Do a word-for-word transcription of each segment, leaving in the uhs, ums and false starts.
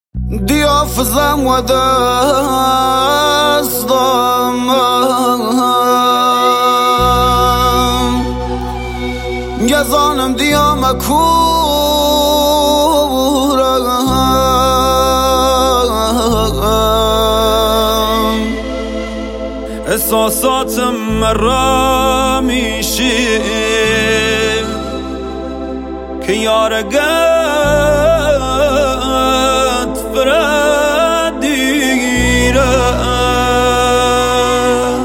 دیافزم و دستم گزانم دیام کورم احساساتم مرا میشه که یارگت فردیرم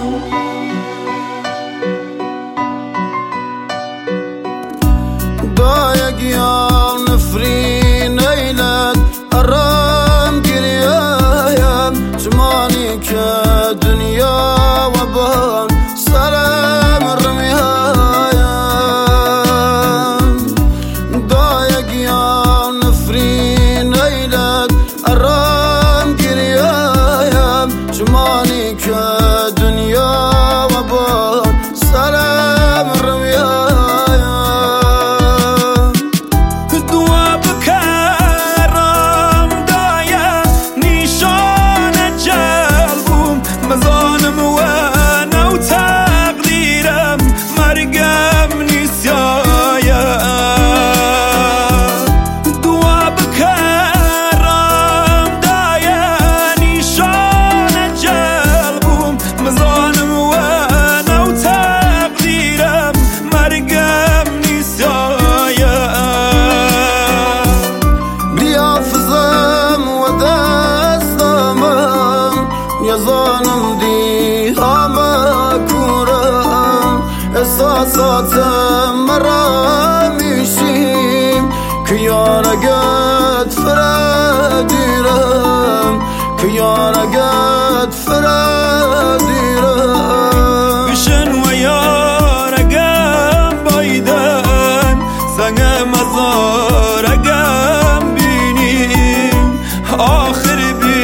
دایگیان نفرین ایلت ارام گریایم زمانی که دنیا و بان سرم رمیایم دایگیان نفرین ایلت ارام گریایم زمانی که دنیا و بان سرم رمیایم یزانم دی همه کورم احساساتم مرا میشیم که یارگت فردیرم که یارگت فردیرم بشن و یارگم بایدن سنگ مزارگم بینیم آخر بی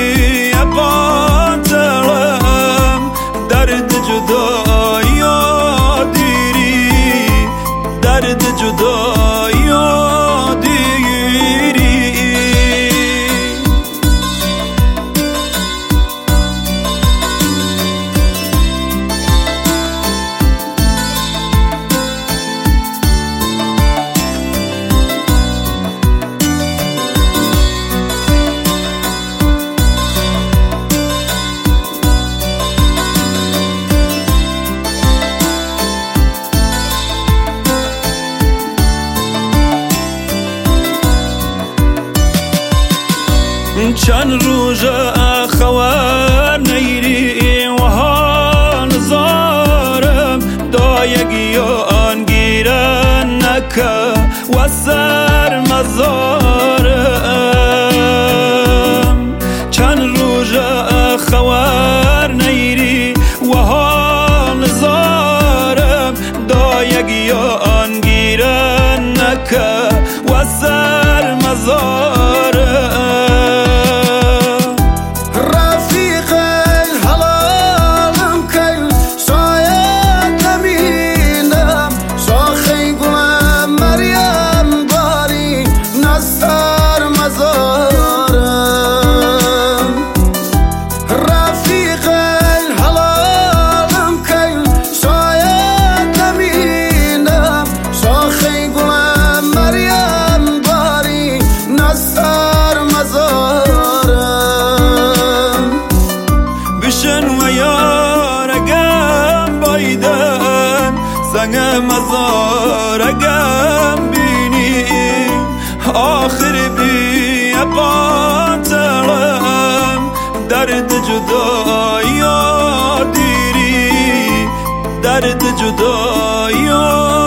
جدایی دیری درد جدایی دیری چند روز اخوار نیری و ها نزارم دایگی آن گیرن نکه و سر مزارم چند روز اخوار نیری و ها نزارم دایگی آن گیرن نکه و سر مزارم سنگ مزارگم بینیم آخر بی قاتلم درد جدایی دیری درد جدایی